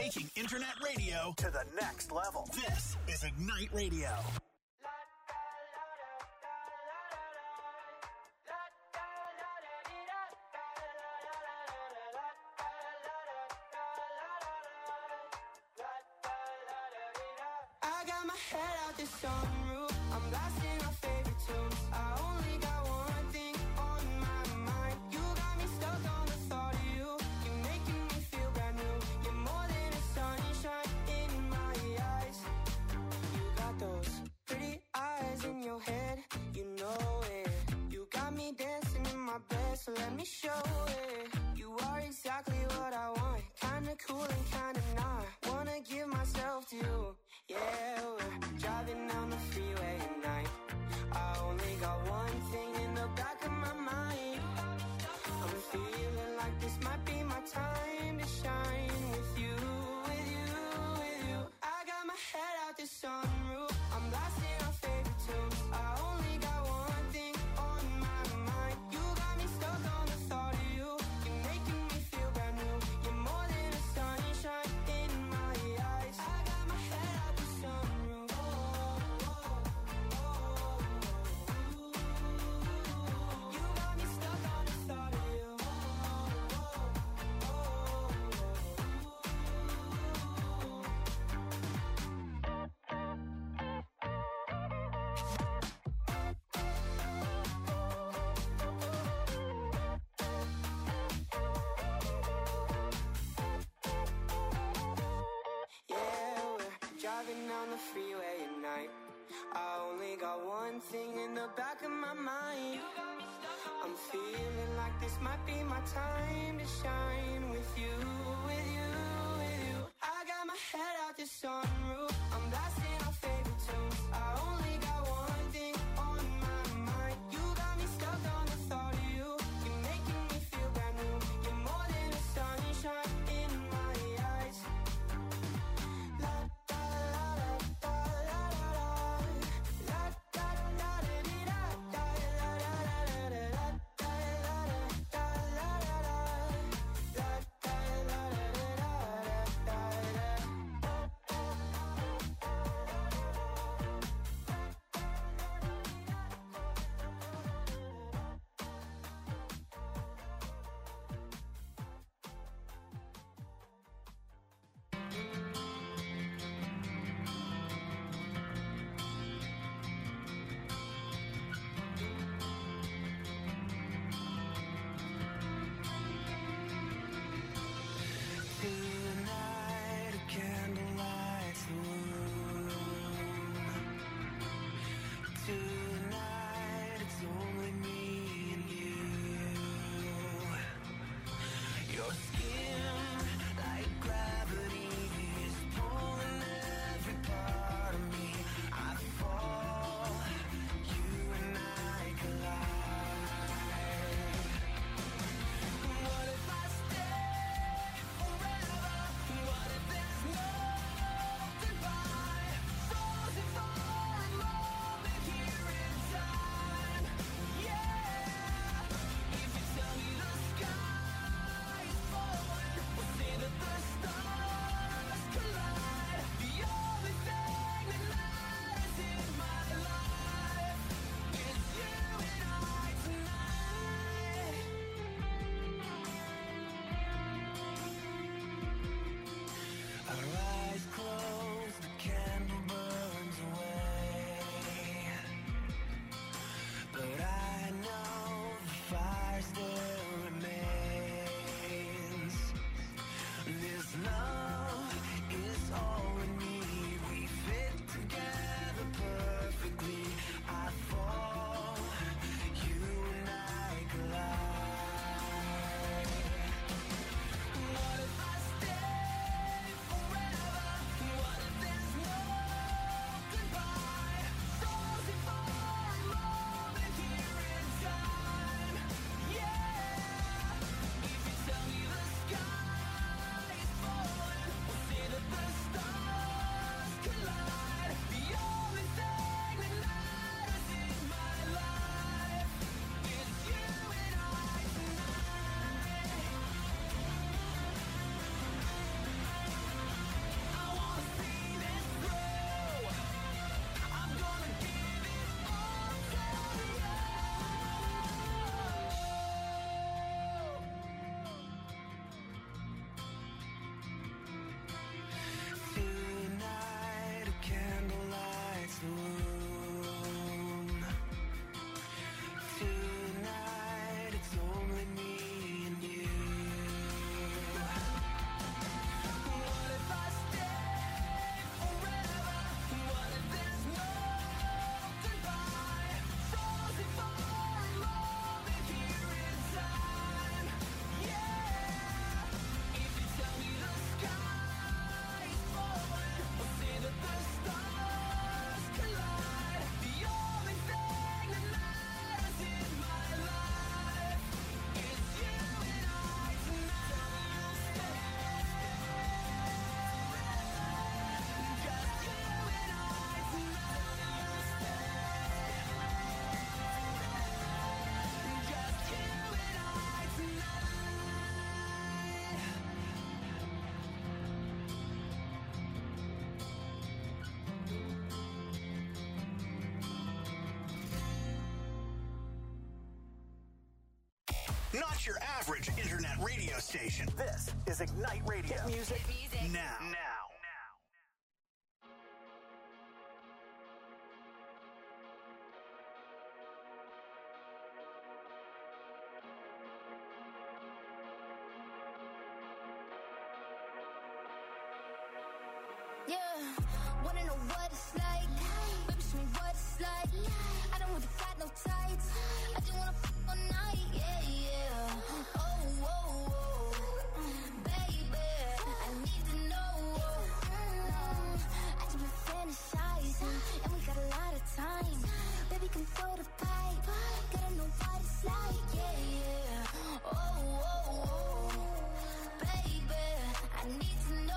Taking internet radio to the next level. This is Ignite Radio. I got my head out the sunroof. I'm blasting our favorite tunes. I only got one thing on my mind. You got me stuck on the thought of you. You're making me feel brand new. You're more than a sunshine in my eyes. You got those pretty eyes in your head. You know it. You got me dancing in my bed, so let me show it. You are exactly what I want. Kinda cool and kinda not. Wanna give myself to you. Yeah, we're driving down the freeway at night. I only got one thing in the back of my mind. I'm feeling like this might be my time to shine with you, with you, with you. I got my head out the sunroof. I'm blasting our favorite tunes. I only got one thing on my mind. You got me stuck on the thought of you. You're making me feel brand new. You're more than a sunshine in my eyes. I got my head out the sunroof. You got me stuck on the thought of you. Yeah, we're driving down the freeway at night. I only got one thing in the back of my mind. I'm feeling like this might be my time to shine with you, with you, with you. I got my head out the sunroof. I'm blasting our favorite tunes. I only got one thing on my mind. You got me stuck on the thought of you. You're making me feel brand new. You're more than a sunshine in my eyes. La da la da la la la. La da da da dee da da la la la la la da la da la la la. La da la la la la da da. Not your average internet radio station. This is Ignite Radio. Hit music now. Yeah, wanna know what it's like? Baby, show me what it's like. I don't really got no tights. I just wanna fuck all night. Yeah. Oh, baby, I need to know. I just been fantasizing, and we got a lot of time. Baby, come throw the pipe. Gotta know what it's like. Yeah. Oh, baby, I need to know.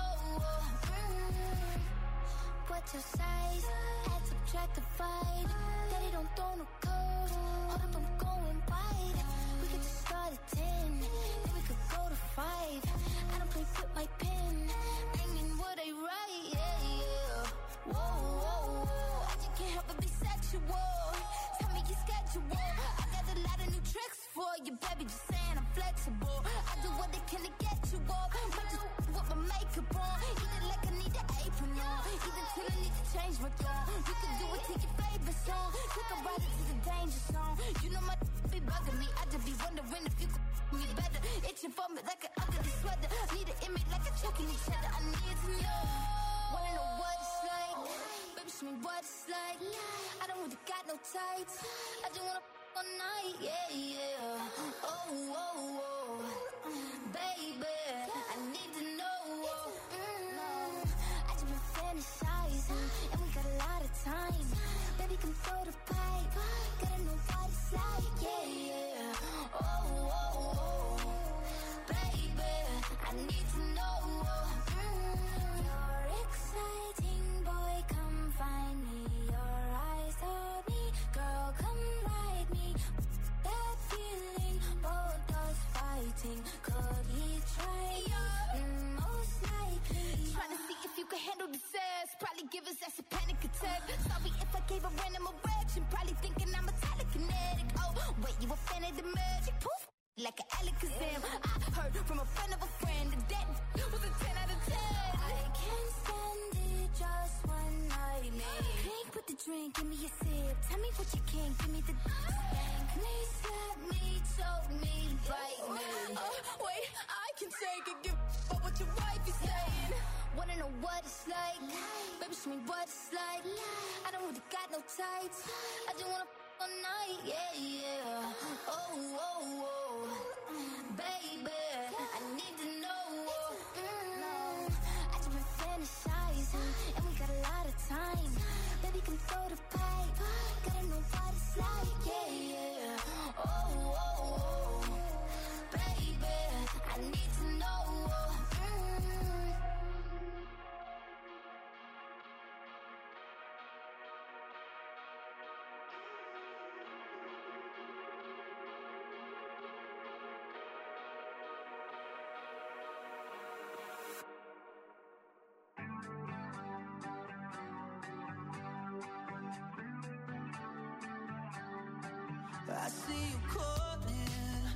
What's your size? Add, subtract, divide. Daddy don't throw no code. Hold up, I'm going wide. We could just start at 10, then we could go to 5. I don't play with my pen. Aiming what I write, yeah. Whoa. I just can't help but be sexual. Tell me your schedule. I got a lot of new tricks for you, baby. Just saying I'm flexible. I do what I can to get you off. Might just with my makeup on. Either like I need an apron on. Either till I need to change my tone. You can do it to your favorite song. Take a ride into the danger zone. You know my be bugging me. I just be wondering if you could me better. Itching for me like an ugly sweater. Need an image like a chucking each other. I need to know. Wanna know what it's like? Baby, show me what it's like. I don't really got no tights. I just wanna all night. Yeah. Oh, baby, I need to know. I just been fantasizing, and we got a lot of time. Baby, come throw the pipe. Gotta know what it's like. Yeah. Oh, baby, I need to know. You're exciting, boy, come find me. Your eyes told me, girl, come ride me. That feeling, both us fighting. Could he try you? Most likely. Trying to see if you can handle the sass. Probably give us that's a panic attack. Sorry if I gave a random erection. Probably thinking I'm a telekinetic. Oh, wait, you a fan of the magic? Poof, like an Alakazam. I heard from a friend of a friend that was a 10 out of 10. I can't stand it, just one night. Drink with the drink, give me a sip. Tell me what you can, give me the spank me, slap me, choke me, bite me. Wait, I can take it, give up what your wife is saying. Wanna know what it's like? Baby, show me what it's like. I don't really got no tights. I just wanna all night, yeah. Oh, baby, I need to know. I just been fantasizing, and we got a lot of time. Baby, come throw the pipe. Gotta know what it's like, yeah. Oh, baby, I need to know. I see you calling.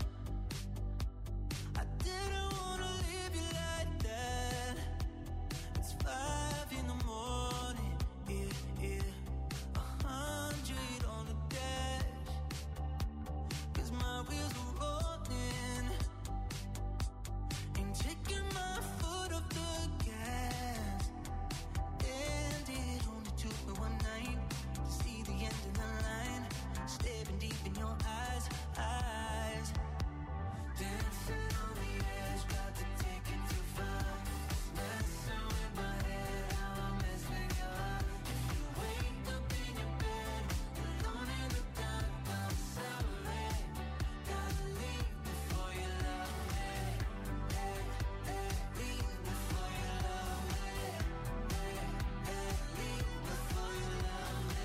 I didn't wanna leave you like that. It's 5 in the morning, yeah. 100 on the dash. 'Cause my wheels are rolling. Ain't taking my foot off the gas. And it only took me one night to see the end of the line. Staring deep in your eyes. Dancing on the edge, got to take it too far. Messing with my head, how I mess with your heart. If you wake up in your bed, alone in the dark, I'm sorry. Gotta leave before you love me. Leave before you love me. Leave before you love me.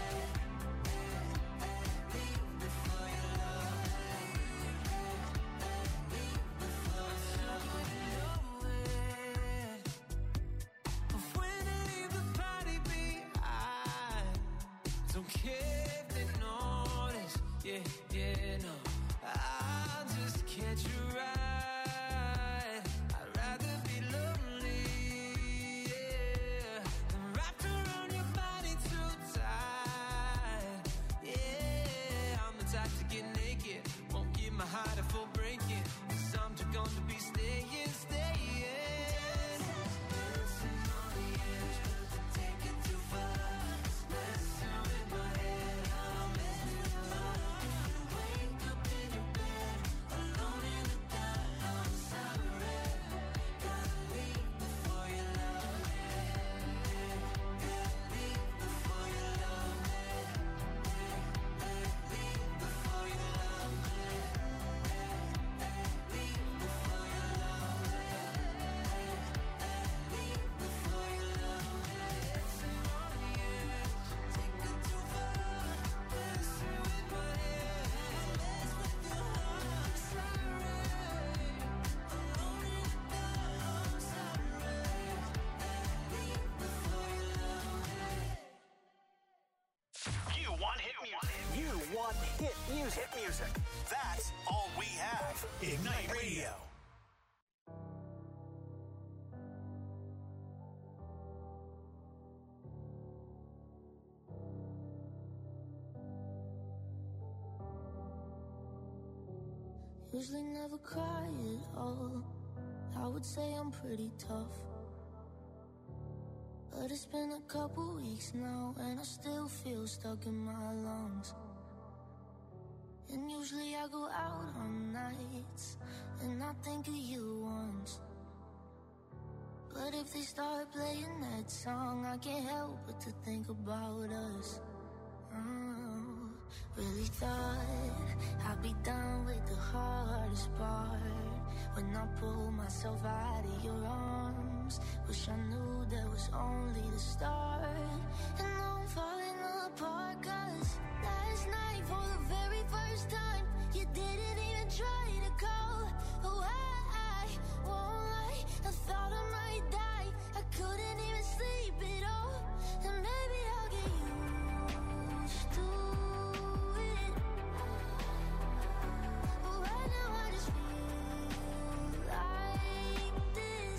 Leave before you love me. Leave before you love me. Of when I leave the party behind. Don't care if they notice. Yeah, no. I'll just catch you hit music. Hit music. That's all we have. Ignite Radio. Usually never cry at all. I would say I'm pretty tough, but it's been a couple weeks now and I still feel stuck in my lungs. And usually I go out on nights and I think of you once, but if they start playing that song, I can't help but to think about us. Really thought I'd be done with the hardest part when I pulled myself out of your arms. Wish I knew that was only the start. And now I'm falling apart, 'cause last night for the very first time you didn't even try to call. Oh, I won't lie, I thought I might die. I couldn't even sleep at all. And maybe I'll get used to it, but right now I just feel like this.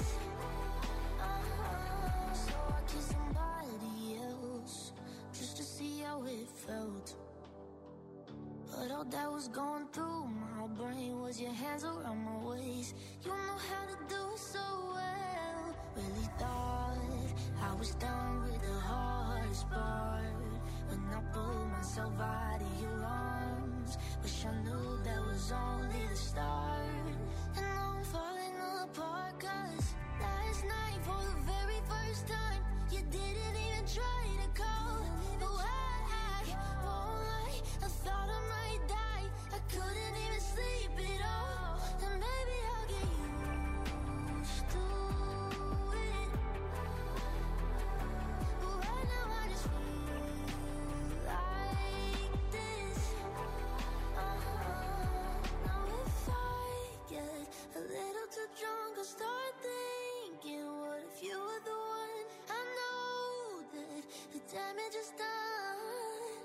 So I kissed somebody else just to see how it felt, but all that was going through my brain was your hands around my waist. You know how to do it so well. Really thought I was done with the hardest part when I pulled myself out of your arms. Wish I knew that was only the start. And now I'm falling apart, 'cause last night for the very first time you didn't even try to call. But I won't lie, I thought I might die. I couldn't even sleep at all. And maybe I'll get used to it, but right now I just feel like this. Now if I get a little too drunk, I'll start thinking, what if you were the one? I know that the damage is done,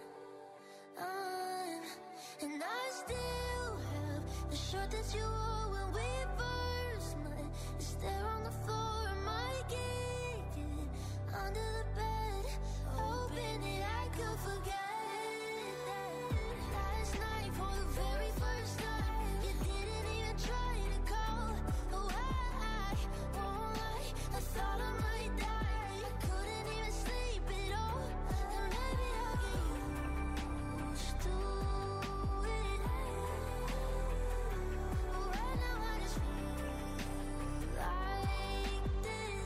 and I still have the shirt that you wore when we first met. It's there on the floor, I might kick it under the bed, hoping that I could forget that last night for the very first time you didn't even try to call. Oh, I won't lie, I thought I might die. I couldn't even sleep at all. And maybe I'll get used to it, but right now I just feel like this.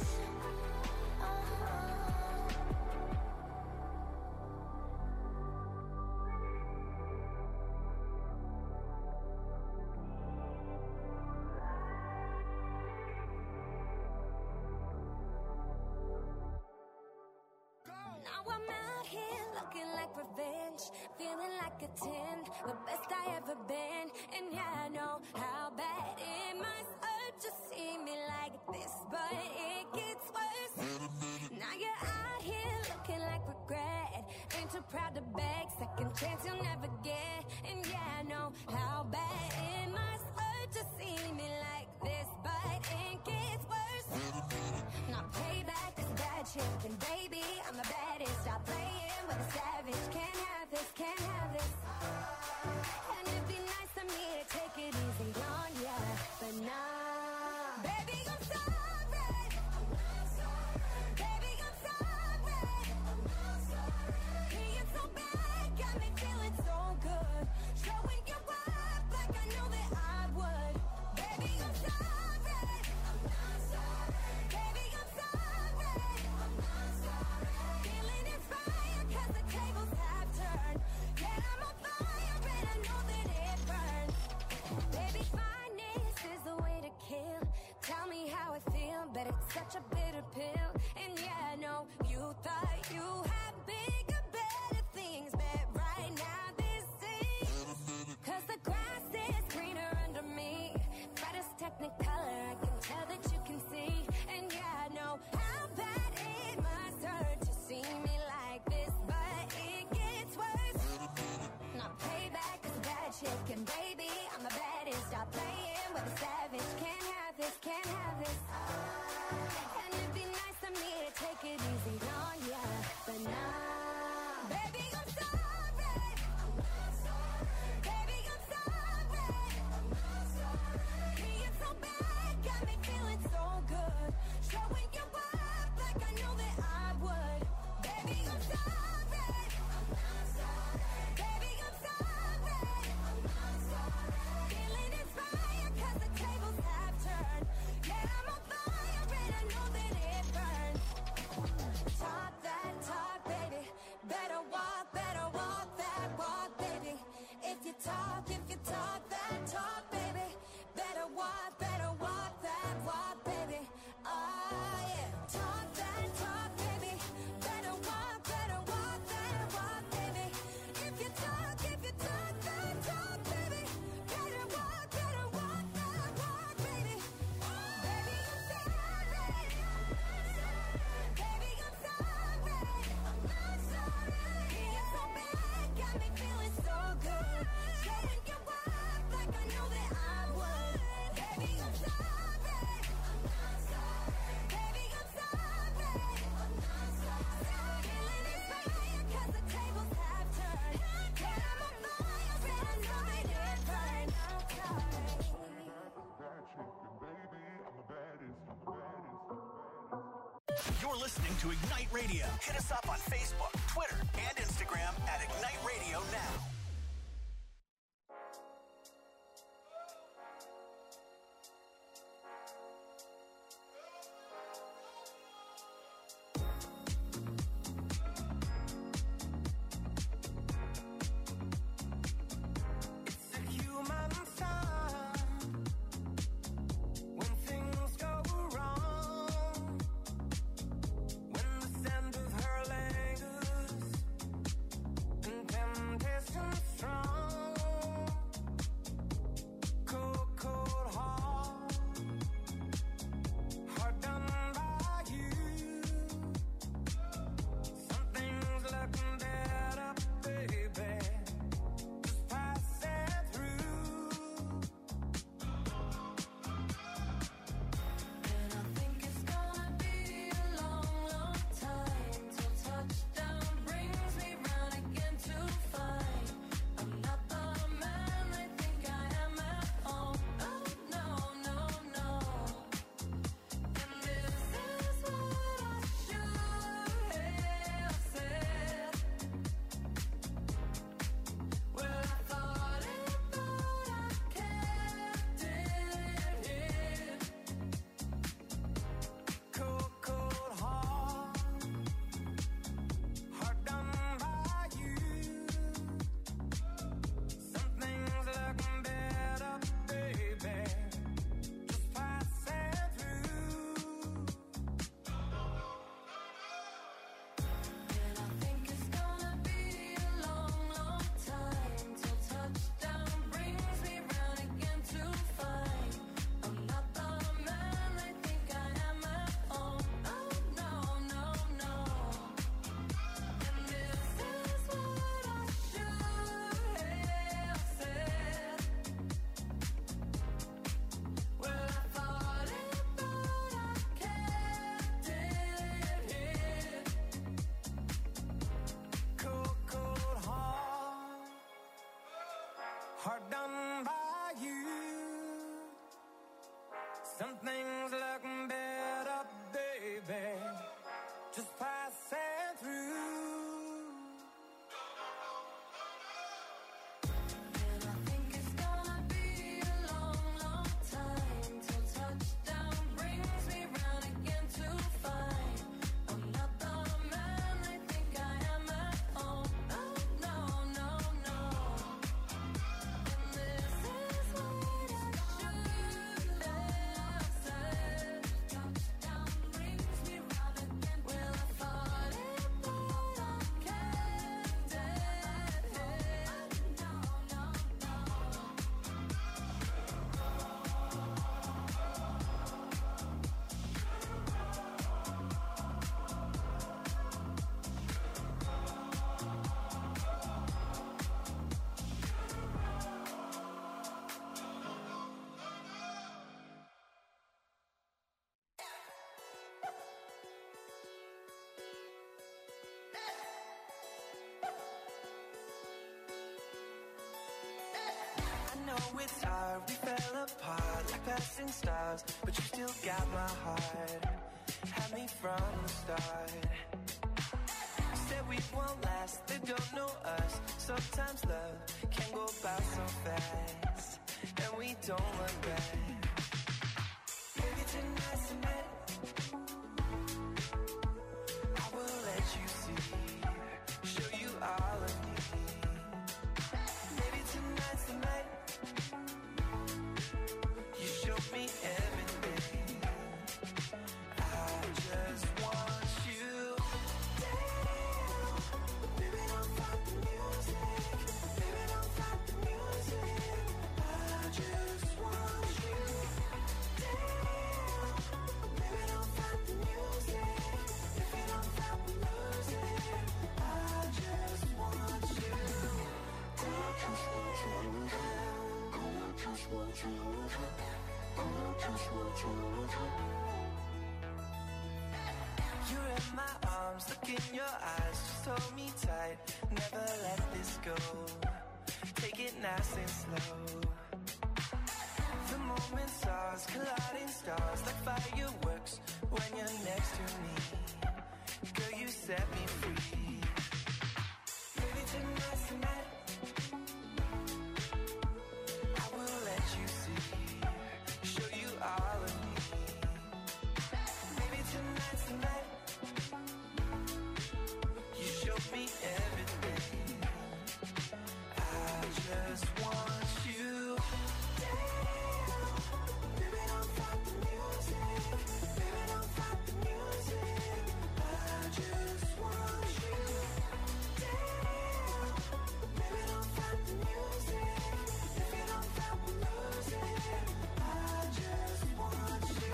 Now I'm out here looking like revenge, feeling like a 10, the best I ever been. And yeah, I know how bad it must hurt to see me like this, but it gets worse. Now you're out here looking like regret, ain't too proud to beg, second chance you'll never get. And yeah, I know how bad it must hurt to see me like this, but it gets worse. Now payback is bad shit, and baby, I'm the baddest. Stop playing with a savage. Can't have this, can't have this. And it'd be nice of me to take it easy on ya, but nah. Baby, I'm sorry. Baby, I'm sorry. Being so bad got me feeling so good. Showing you up like I knew that I would. Baby, I'm sorry. Baby, I'm sorry. Feeling inspired 'cause I walk that walk, baby. If you talk that talk, baby. Better walk that walk, baby. Oh yeah, talk that talk, baby. Better walk that walk, baby. If you talk that talk, baby. Better walk that walk, baby. Baby, I'm sorry. Baby, I'm sorry. I'm not sorry. It's so bad, got me feeling so good. Shouldn't get wild like I knew that I would. Baby, I'm sorry. I'm not sorry. Baby, I'm sorry. I'm not sorry. Feeling inspired 'cause the tables have turned. And I'm on fire, said I know it is right. I'm sorry. You're listening to Ignite Radio. Hit us up on Facebook, Twitter, and Instagram at Ignite Radio Now. It's a human sign when things go wrong, when the scent of her lingers and temptation strong. Cold, cold heart done by you. Something's looking better, baby. Just pass it through. And I think it's gonna be a long, long time till touchdown brings me round again to find I'm not the man they think I am at home. Oh no, no, no. And this is what I should have said. Well, I thought it, but I kept it hid. Cold, cold heart done by you. Something's looking better, baby. Just pass it through. And I think it's gonna be a long, long time till touchdown brings me round again to find I'm not the man they think I am at home. Oh no, no, no. And this is what I should have said. Well, I thought it, but I kept it hid. Cold, cold heart done by you. Something's looking better, baby. Just pass it through. And I think it's gonna be a long, long time till touchdown brings me round again to find I'm not the man they think I am at home. Oh no, no, no. And this is what I should have said. Touchdown brings me round again. Well, I thought it, but I kept it hid. No, no, no. I know it's hard, we fell apart like passing stars, but you still got my heart. Had me from the start. Said we won't last, they don't know us. Sometimes love can go by so fast, and we don't look back. Maybe tonight's the night I will let you see, show you our You're in my arms, look in your eyes, just hold me tight, never let this go. Take it nice and slow. The moment stars, colliding stars, like fireworks when you're next to me. Girl, you set me free. Baby, tonight's the night. I will let you see, show you all of me. Baby, tonight's the night. You show me everything. I just want you. Baby, don't stop the music. Baby, don't stop the music. I just want you. Baby, don't stop the music. If you don't stop the music, I just want you.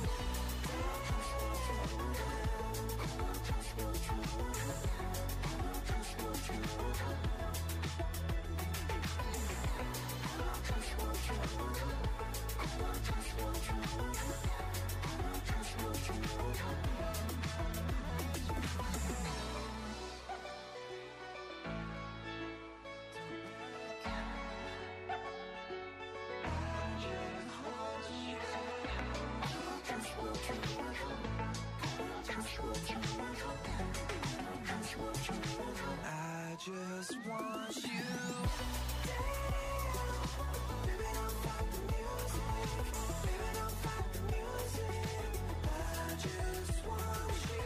I just want you. Baby, don't stop the music. Baby, don't stop the music. I just want you.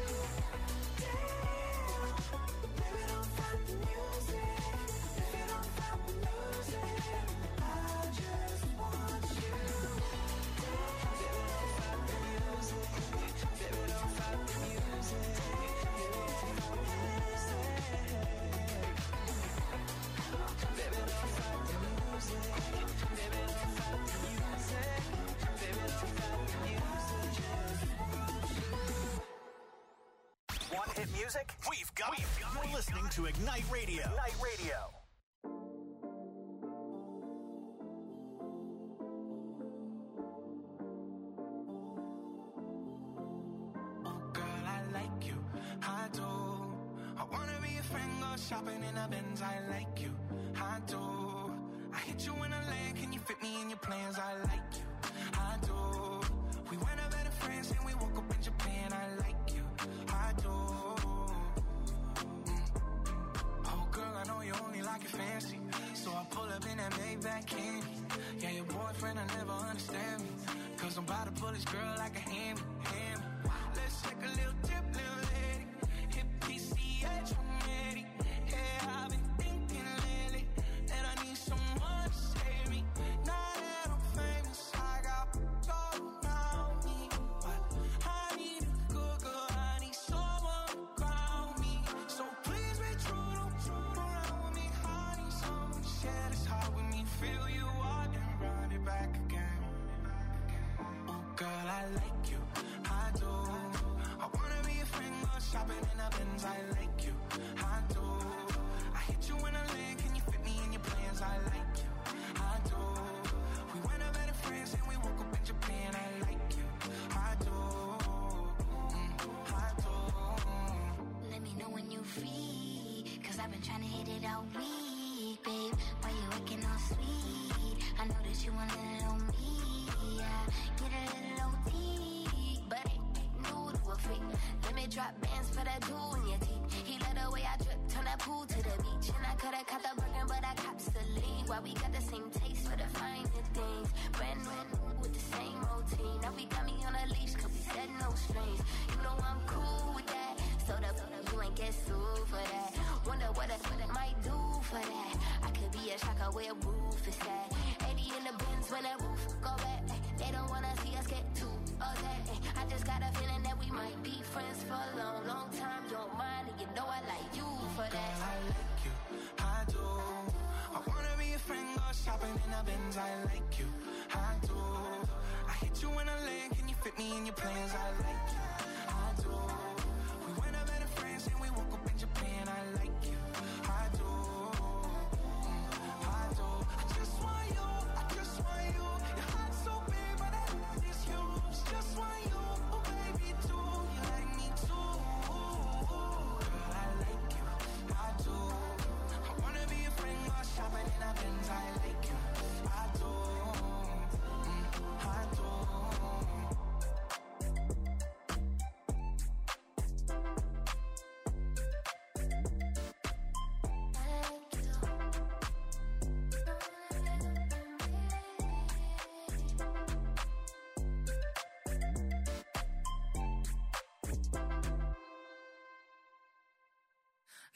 Baby, don't stop the music. If you don't stop the music, I just want you. Baby, don't stop the music. Baby, don't stop the music. Want hit music? We've got it. You're listening to Ignite Radio. Ignite Radio. Girl, I like you, I do. I wanna be a friend, go shopping in a Benz, I like you, I do. I hit you in a lane, can you fit me in your plans, I like you, I do. We went out better friends and we woke up in Japan, I like you, I do. Oh girl, I know you only like it fancy, so I pull up in that Maybach candy. Yeah, your boyfriend, I never understand me, cause I'm about to pull this girl like a hammy. Let's take a little trip, little lady. Hit PCH from Eddie. Yeah, I've been thinking lately that I need someone to save me. Now that I'm famous, I got all around me, but I need a good girl. I need someone to ground me. So please be true, don't around with me. I need someone to share this heart with me. Feel you out and run it back again. Oh girl, I like you, I do. I wanna be a friend, go shopping in a Benz, I like you, I do. I hit you in a lane, can you fit me in your plans, I like you, I do. We went out better friends and we woke up in Japan, I like you, I do, I do. Let me know when you free, cause I've been trying to hit it all week, babe. Why you acting all sweet? I know that you want a little me, yeah. Get a little OT, but ain't new to a freak. Let me drop bands for that jewel in your teeth. He let the way I drip, turn that pool to the beach. And I coulda caught the Birkin, but I cops the lead. Why we got the same taste for the finer things. Brand new with the same routine. Now we got me on a leash, cause we said no strings. You know I'm cool with that, so the you ain't get sued for that. Wonder what I might do for that. I could be a shocker where roof is at. 80 in the bins when that roof go back. They don't wanna see us get too upset. I just got a feeling that we might be friends for a long, long time. You're mine and you know I like you for that. Girl, I like you, I do. I wanna be a friend, go shopping in a Benz, I like you, I do. I hit you in a lane, can you fit me in your plans, I like you, I do. We went out better friends and we woke up in Japan, I like you, I do, I do. I just want you,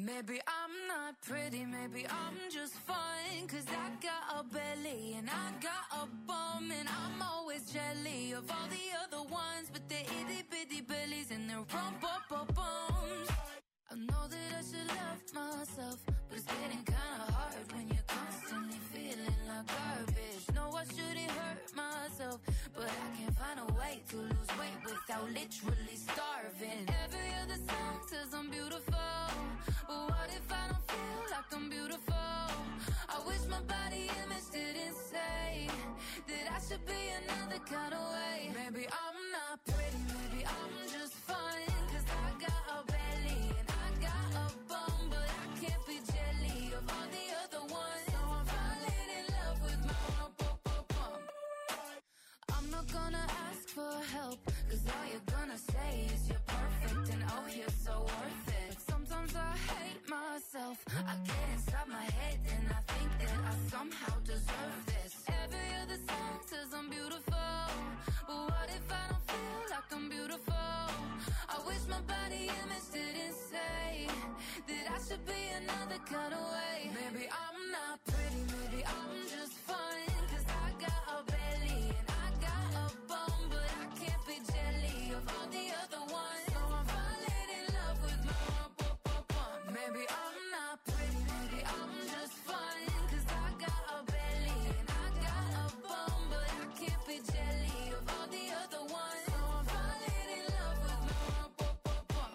Maybe I'm not pretty, maybe I'm just fine. Cause I got a belly and I got a bum. And I'm always jelly of all the other ones with their itty bitty bellies and their rump-up-up-bums. I know that I should love myself, but it's getting kinda hard when you're constantly feeling like garbage. No, I shouldn't hurt myself, but I can't find a way to lose weight without literally starving. Every other song says I'm beautiful, but what if I don't feel like I'm beautiful? I wish my body image didn't say that I should be another kind of way. Maybe I'm not pretty, maybe I'm just fine. Cause I got a belly and I got a bum, but I can't be jelly of all the other ones. So I'm falling in love with my rump-up-up-bum. I'm not gonna ask for help, cause all you're gonna say is you're perfect and oh you're so worth it. Sometimes I hate myself, I get inside my head and I think that I somehow deserve this. Every other song says I'm beautiful, but what if I don't feel like I'm beautiful? I wish my body image didn't say that I should be another kind of way. Maybe I'm not pretty, maybe I'm just fine. Cause I got a belly and I got a bum, but I can't be jelly of all the other ones. So I'm falling in love with my rump-up-up-bum. Maybe I'm not pretty, maybe I'm just fine. Cause I got a belly and I got a bum, but I can't be jelly of all the other ones. So I'm falling in love with my rump-up-up-bum.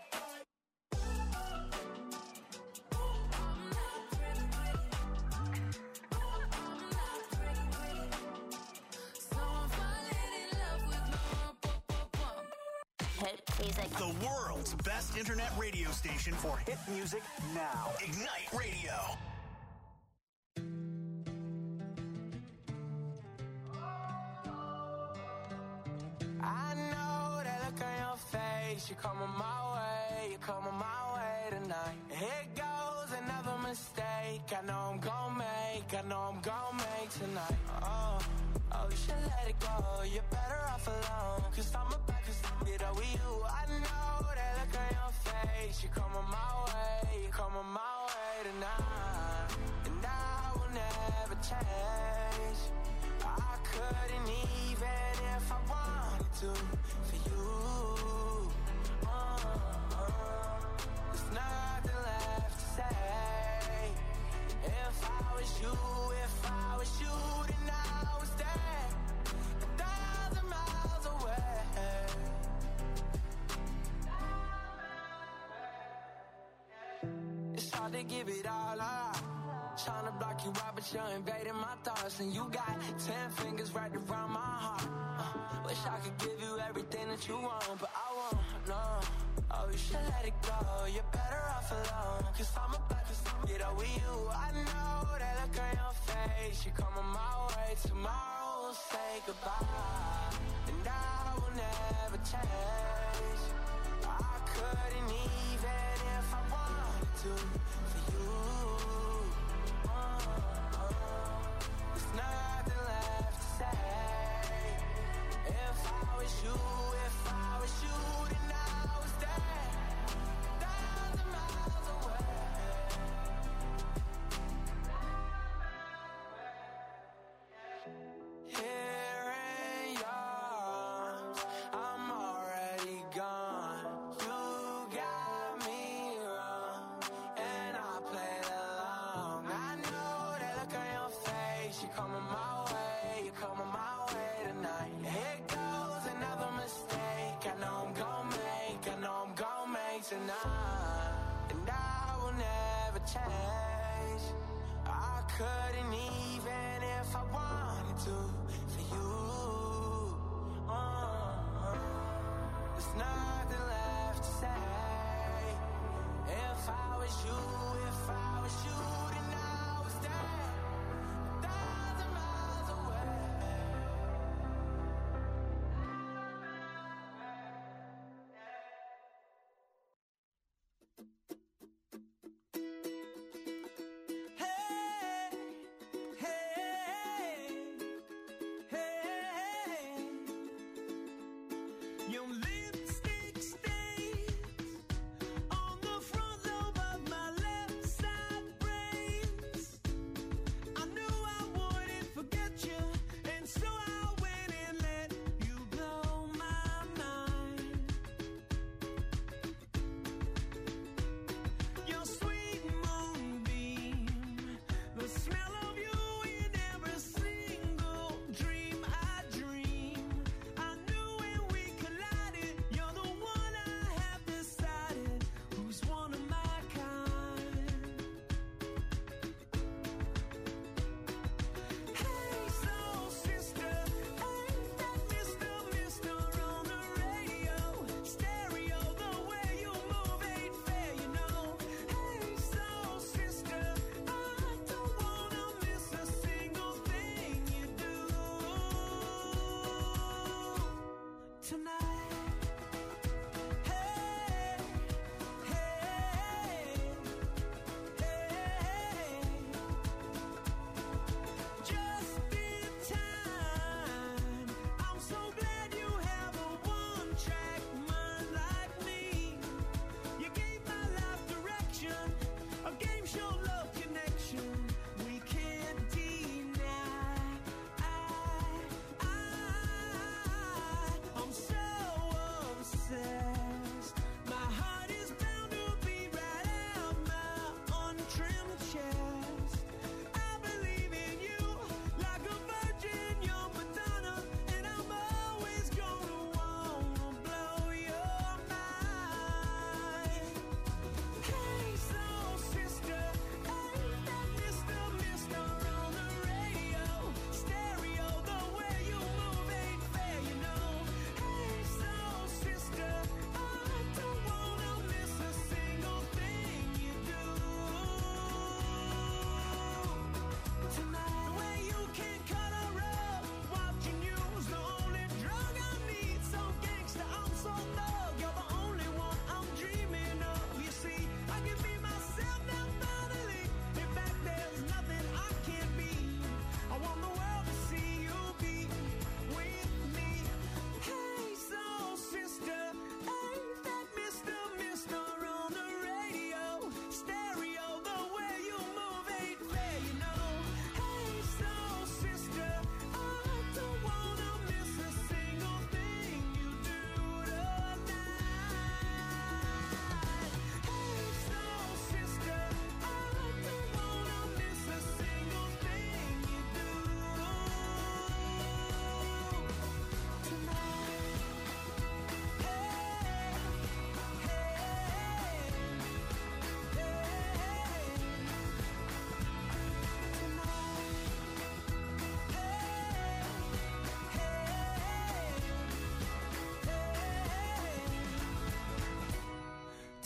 I'm not pretty, I'm not pretty, so I'm falling in love with my rump-up-up-bum. Hit music. The world's best internet radio station for hit music now. Ignite Radio. I know that look on your face. You're coming my way, you're coming my way tonight. Here goes another mistake. I know I'm gon' make, I know I'm gon' make tonight. Oh, you should let it go. You're better off alone. Cause I'm about to get up with you. I know that look on your face. You're coming my way, you're coming my way tonight. And I will never change. I couldn't even if I wanted to for you. There's nothing left to say. If I was you, then I was there, 1,000 miles away. It's hard to give it all up. Trying to block you out, but you're invading my thoughts. And you got 10 fingers right around my heart. Wish I could give you everything that you want, but I won't, no. Oh, you should let it go, you're better off alone. Cause I'm about to get up with you. I know that look on your face. You're coming my way, tomorrow we'll say goodbye. And I will never change. I couldn't even if I wanted to for you. There's nothing left to say. If I was you, then I was there, 1,000 miles away. Here in your arms, I'm already gone. You got me wrong, and I played along. I know that look on your face. You're coming my way, you're coming my way tonight. Here goes another mistake. I know I'm gon' make tonight. And I will never change. I couldn't even if I wanted to for you. There's nothing left to say. If I was you, then I was there, 1,000 miles away. Your lipstick stains on the front lobe of my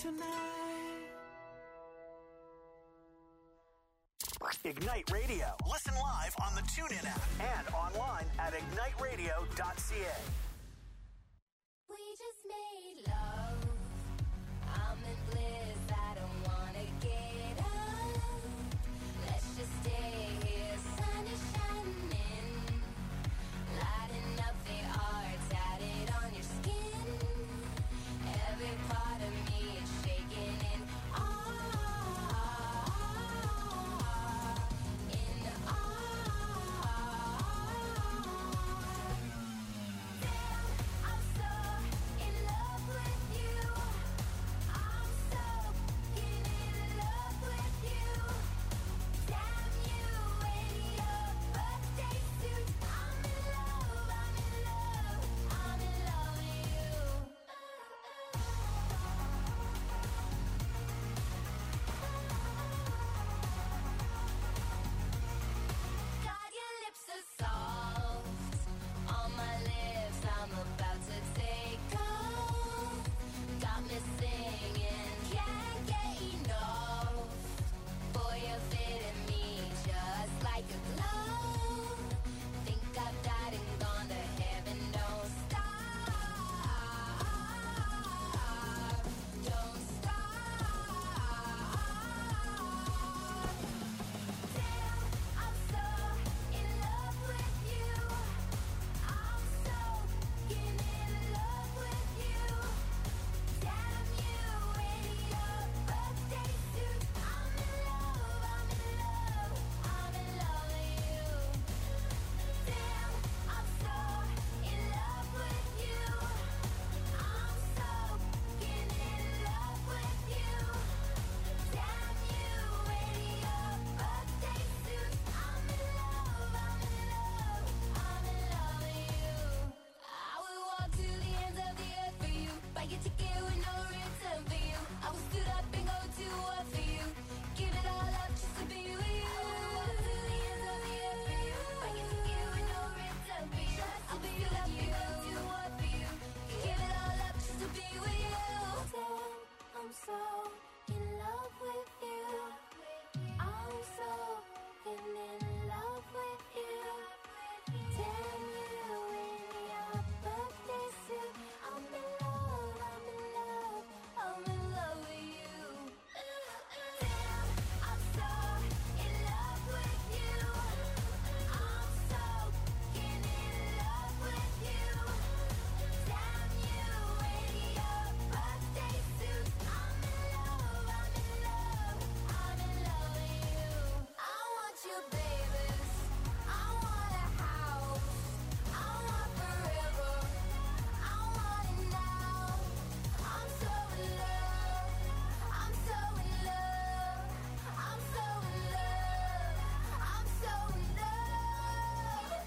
tonight. Ignite Radio. Listen live on the TuneIn app and online at igniteradio.ca. We just made love. I'm in bliss. I don't wanna get up. Let's just stay here. Sun is shining, lighting up the art tatted on your skin. Every part of me is shaking in awe. In awe. Damn, I'm so in love with you. I'm so in love with you. Damn you in your birthday suit. I'm in love, I'm in love, I'm in love with you. God, your lips are soft on my lips. I'm about to take off. Got me singing, can't get enough. Boy, you're fitting me just like a glove. Think I've died and gone to heaven. Don't stop, don't stop. Damn, I'm so in love with you. I'm so in love with you. Damn you in your birthday suit. I'm in love, I'm in love, I'm in love with you. Damn, I'm so in love with you. I'm so in love with you. Damn you in your birthday suit. I'm in love, I'm in love, I'm in love with you. I would walk to the ends of the earth for you. Buy your ticket with no return for you. I would stood up and go to war for you. Give it all up just to be with you. I would walk to the ends of the earth for you. Buy your ticket with no return for you. I would stood up and go to war for you. Give it all up just to be with you. Damn, I'm so in love with you. I'm so in love with you. Damn you in your birthday suit. I'm in love, I'm in love, I'm in love with you. Damn, I'm so in love with you. I'm so in love with you. Damn you in your birthday suit. I'm in love, I'm in love, I'm in love with you. I want you, babies. I want a house. I want forever. I want it now. I'm so in love. I'm so in love. I'm so in love. I'm so in love.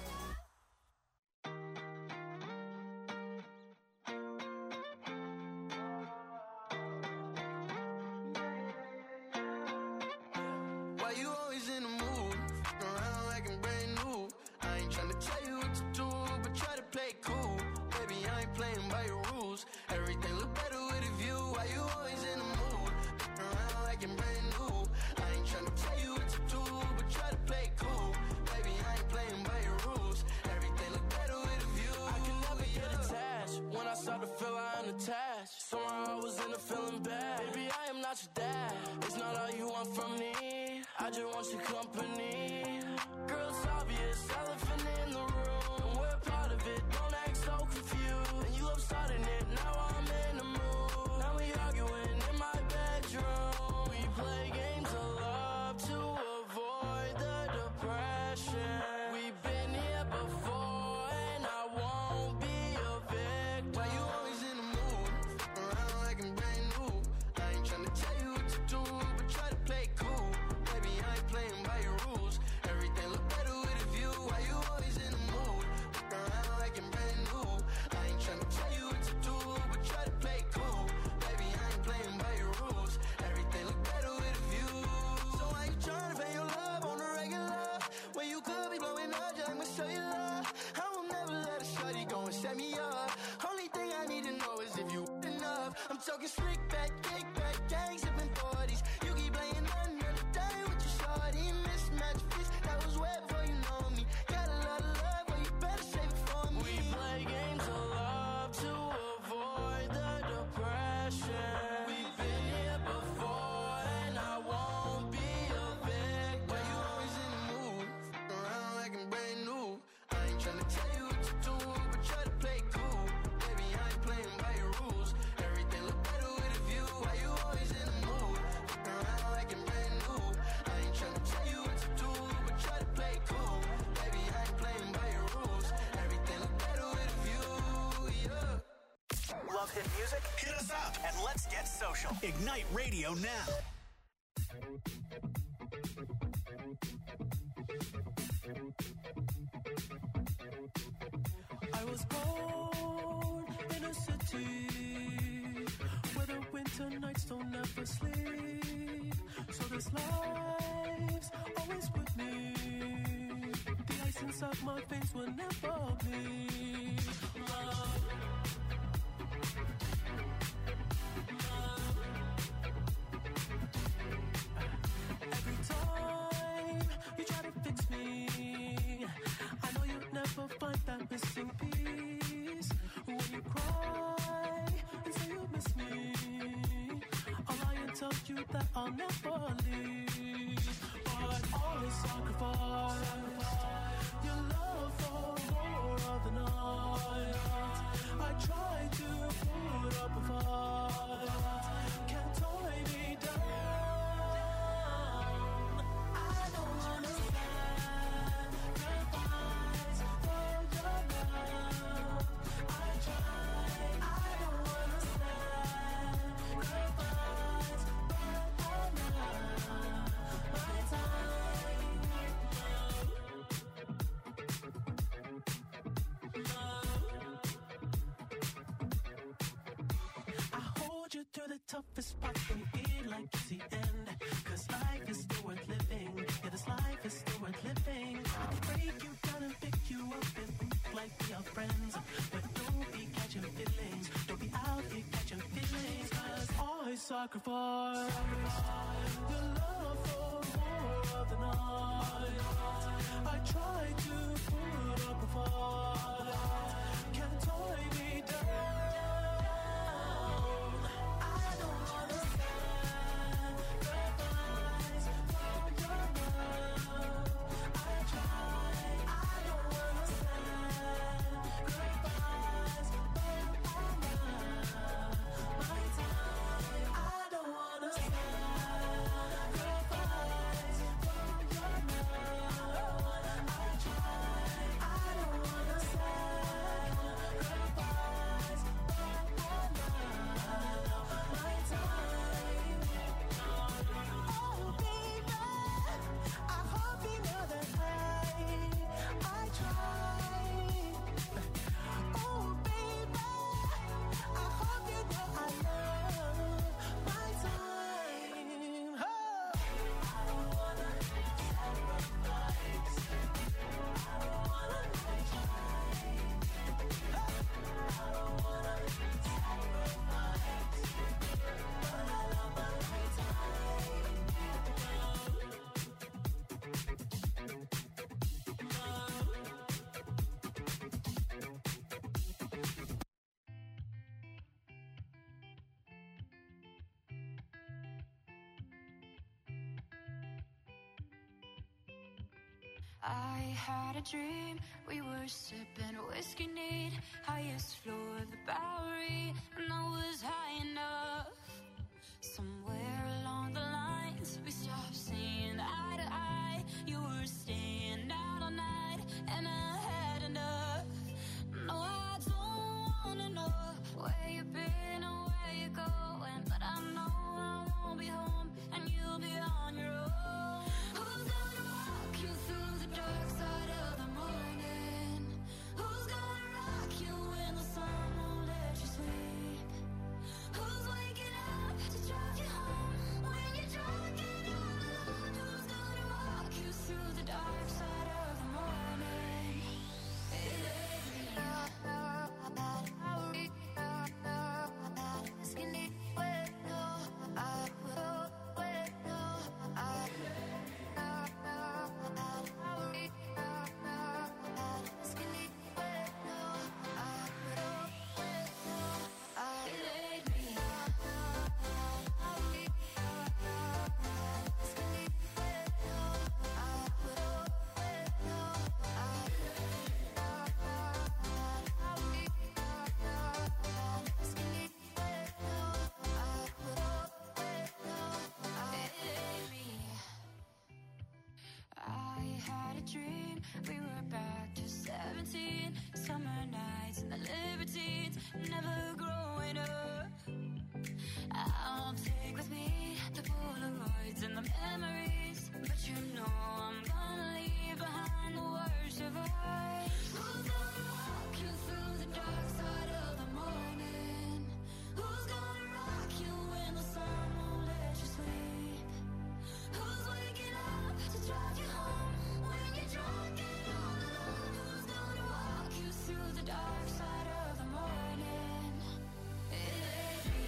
Why you always in the mood? Around like I'm brand new. I ain't tryna tell you what to do, but try to play cool. Baby, I ain't playing by your rules. Everything look better with a view. Why you always in the mood? Around like I'm brand new. I ain't tryna tell you what to do, but try to play cool. Baby, I ain't playing by your rules. Everything look better with a view. I can never get attached. When I start to feel I'm unattached, somehow I was in a feeling bad. Baby, I am not your dad. It's not all you want from me. I just want your company. Girl, it's obvious, elephant in the room. And we're part of it, don't act so confused. And you love starting it, now I'm in the mood. Now we arguing in my bedroom. We play games of love to avoid the depression. We've been here before, and I won't be a victim. Why you always in the mood? Around like I'm brand new. I ain't tryna tell you what to do, but try to play cool. Baby, I ain't playing by your rules. Everything look better with a view. Why you always in the mood? Around like I'm brand new. I ain't tryna tell you what to do, but try to play cool. Baby, I ain't playing by your rules. Everything look better with a view. talking slick back, kick back, gang sipping 40s. You keep playing another day with your shorty. Mismatch fits, that was way before you know me. Got a lot of love, but you better save it for me. We play games of love to avoid the depression. We've been here before, and I won't be a victim. Why you always in the mood? Around like I'm brand new. I ain't tryna tell you what to do, but try to play cool. Baby, I ain't playing by your rules. Everything look better with a view. Why you always in the mood? Around like I'm brand new. I ain't tryna tell you what to do, but try to play cool. Baby, I ain't playing by your rules. Everything look better with a view, yeah. Love hit music? Hit us up and let's get social. Ignite Radio now. I was born in a city where the winter nights don't ever sleep. So this life's always with me. The ice inside my veins will never bleed. Love. Every time you try to fix me, I know you'll never find that missing piece. When you cry and say you miss me, I'll lie and tell you that I'll never leave. But always sacrifice your love for more of the night. I try to put up a fight, can't tie me down. I don't wanna sacrifice for your love. I try, I don't wanna sacrifice for your love. My time, I hold you through the toughest part when you feel like it's the end. Cause life is still worth living. Yeah, this life is still worth living. I can break you down and pick you up and think like we are friends. But don't be catching feelings. Don't be out here catching feelings. Cause I sacrifice your love for more of the night. I try to put up a fight, can't tie me down. I don't wanna sacrifice for your love. I try, I don't wanna sacrifice for your love. My time, I don't wanna sacrifice for your love. I try, I don't wanna sacrifice for your love. My time. Oh baby, I hope you know that I try. Oh baby, I hope you know I love my time. Oh. I don't wanna sacrifice. I don't wanna try. I don't wanna sacrifice. But I love my time. I had a dream, we were sipping whiskey neat, highest floor of the Bowery, and I was high enough. Somewhere along the lines, we stopped seeing eye to eye. You were staying out all night, and I had enough. No, I don't wanna know where you've been or where you're going, but I know I won't be home, and you'll be on your own. Who's gonna walk you through the dark side of the morning? Who's gonna rock you when the sun won't let you sleep? Who's waiting a dream. We were back to 17. Summer nights and the libertines. Never growing up. I'll take with me the Polaroids and the memories. But you know I'm gonna leave behind the worst of us. Who's gonna walk you through the dark side of the morning? Who's gonna rock you when the sun won't let you sleep? Who's waking up to drive you home when you're drunk and all alone? Who's gonna walk you through the dark side of the morning? It ain't me.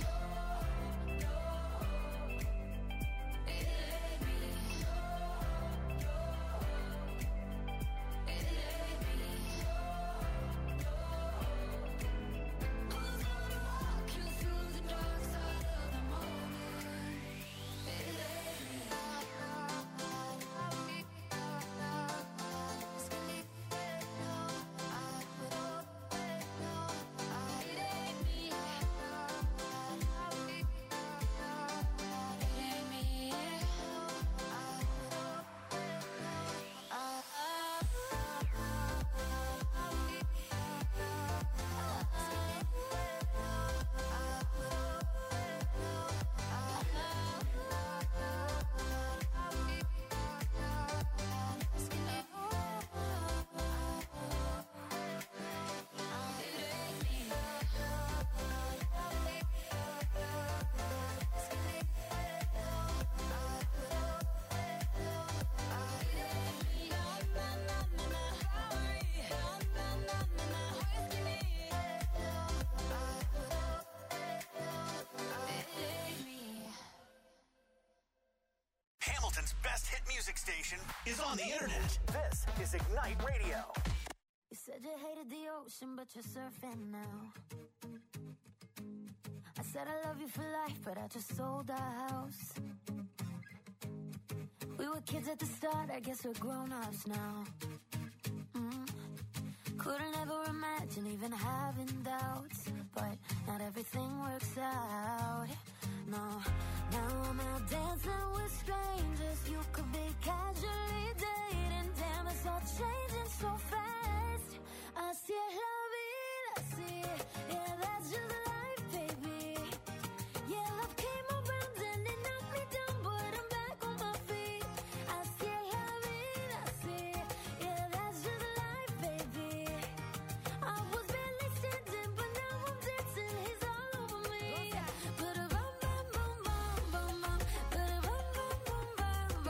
Hamilton's best hit music station is on the internet. This is Ignite Radio. You said you hated the ocean, but you're surfing now. I said I love you for life, but I just sold our house. We were kids at the start, I guess we're grown-ups now. Couldn't ever imagine even having doubts, but not everything works out. No, now I'm out dancing with strangers. You could be casually dating. Damn, it's all changing so fast. Así es la vida, sí. Yeah, that's just life, baby. Yeah, love came around and it knocked me down, but I'm back on my feet. Así es la vida, sí. Yeah, that's just life, baby. I was barely standing, but now I'm dancing. He's all over me. But a bum bum bum bum bum bum. But a bum bum bum bum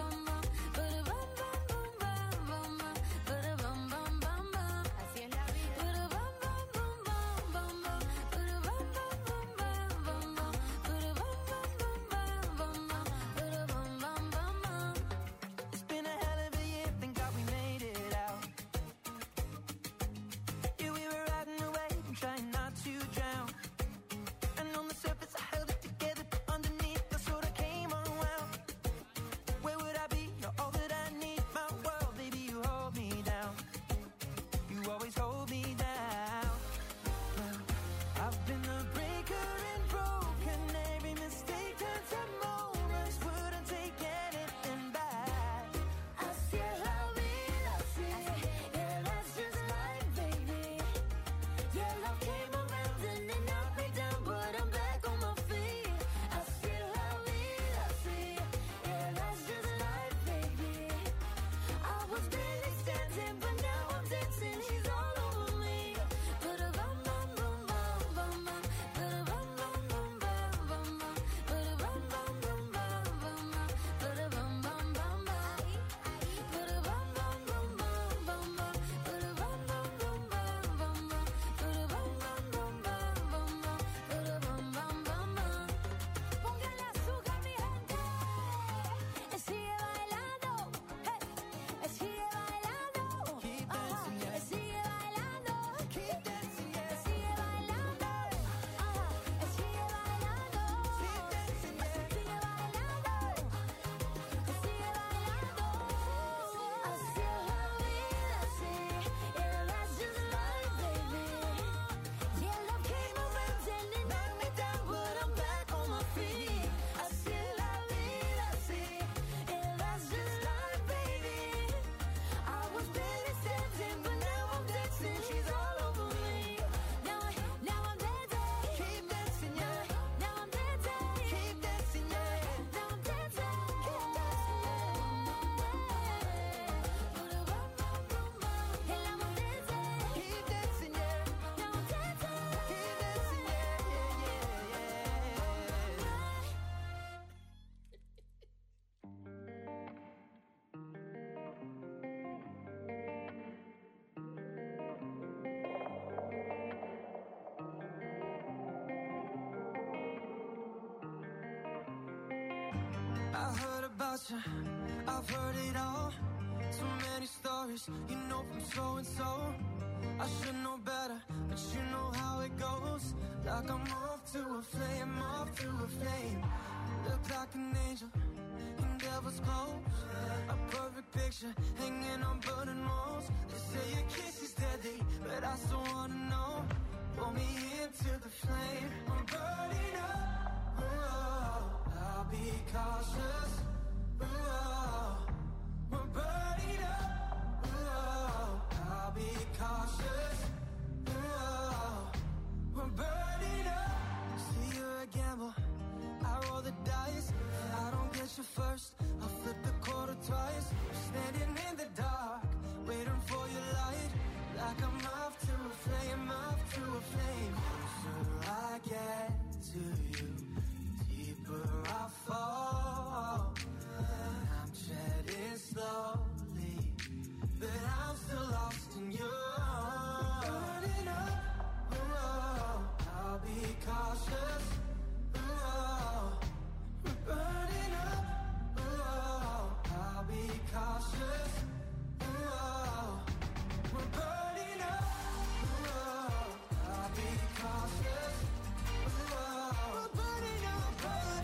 about you, I've heard it all. So many stories, you know, from so and so. I should know better, but you know how it goes. Like I'm off to a flame, off to a flame. Look like an angel in devil's clothes. A perfect picture hanging on burning walls. They say your kiss is deadly, but I still wanna know. Pull me into the flame, I'm burning up. Oh, I'll be cautious. Oh, we're burning up. Oh, I'll be cautious. Oh, we're burning up. See, you're a gamble, I roll the dice. If I don't get you first, I'll flip the quarter twice. I'm standing in the dark, waiting for your light. Like I'm off to a flame, off to a flame. Closer I get to you, deeper I fall. I'm treading slowly, but I'm still lost in you. Burning up, oh, I'll be cautious. Oh, we're burning up, oh, I'll be cautious. Oh, we're burning up, oh, I'll be cautious. Oh, we're burning up,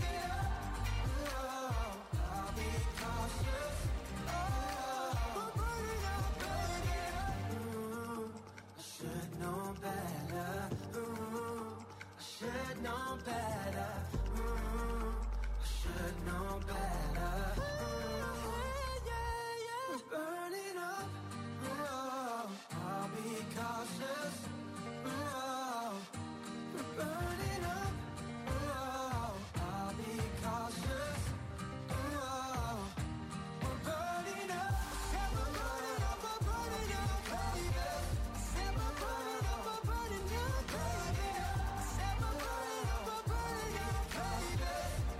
oh, I'll be cautious. Oh, we're burning up. Ooh, I should know better. Ooh, I should know better. Ooh, I should know better. Ooh, we're burning up. Oh, I'll be cautious. Oh, we're burning up. Oh, I'll be cautious. Oh, we're burning up. Yeah, we're burning up. We're burning up, baby. Say we're burning up. We're burning up, baby. Say we're burning up. We're burning up, baby.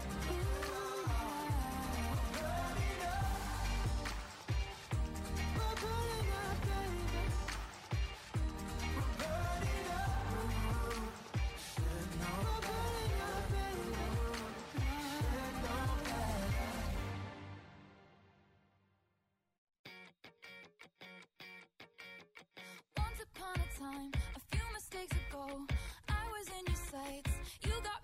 We're burning up. We're burning up, baby. We're burning up. Should know. We're burning up, baby. Should know better. Once upon a time, a few mistakes ago, I was in your sights. You got